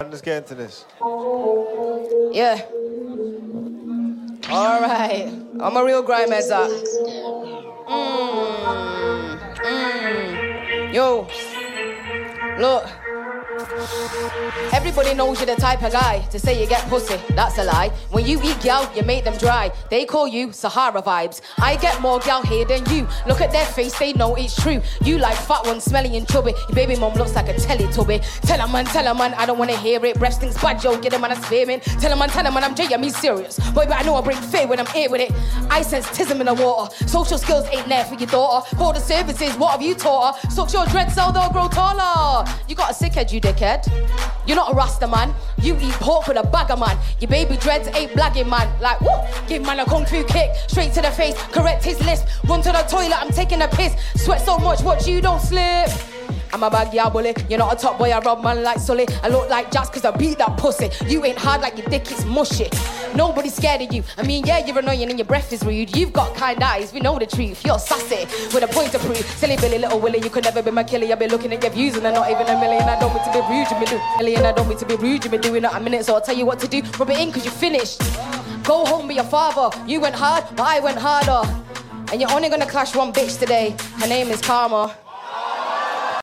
man. Let's get into this. Yeah. All right. I'm a real grime heads up. Yo. Look. Everybody knows you're the type of guy to say you get pussy, that's a lie. When you eat gal, you make them dry. They call you Sahara vibes. I get more gal here than you. Look at their face, they know it's true. You like fat ones, smelly and chubby. Your baby mom looks like a Teletubby. Tell a man, I don't wanna hear it. Breast things bad, yo, get a man a spearmint. Tell a man, I'm Jay, I'm serious. Boy, but I know I bring fear when I'm here with it. I sense tism in the water. Social skills ain't there for your daughter. For the services, what have you taught her? Suck your dreads so they'll grow taller. You got a sick head, you dickhead. You're not a Rasta man. You eat pork with a bagger man. Your baby dreads ain't blagging man. Like, woo, give man a kung fu kick. Straight to the face, correct his lisp. Run to the toilet, I'm taking a piss. Sweat so much, watch you don't slip. I'm a bag, yeah, bully. You're not a top boy, I rub man like Sully. I look like Jazz cause I beat that pussy. You ain't hard like your dick, it's mushy. Nobody's scared of you. I mean, yeah, you're annoying and your breath is rude. You've got kind eyes, we know the truth. You're sassy, with a point to prove. Silly Billy, little Willie, you could never be my killer. I've been looking at your views and they're not even a million. I don't mean to be rude, you been doing I don't mean to be rude, you been doing it a minute. So I'll tell you what to do, rub it in cause you're finished. Go home with your father. You went hard, but I went harder. And you're only gonna clash one bitch today. Her name is Karma.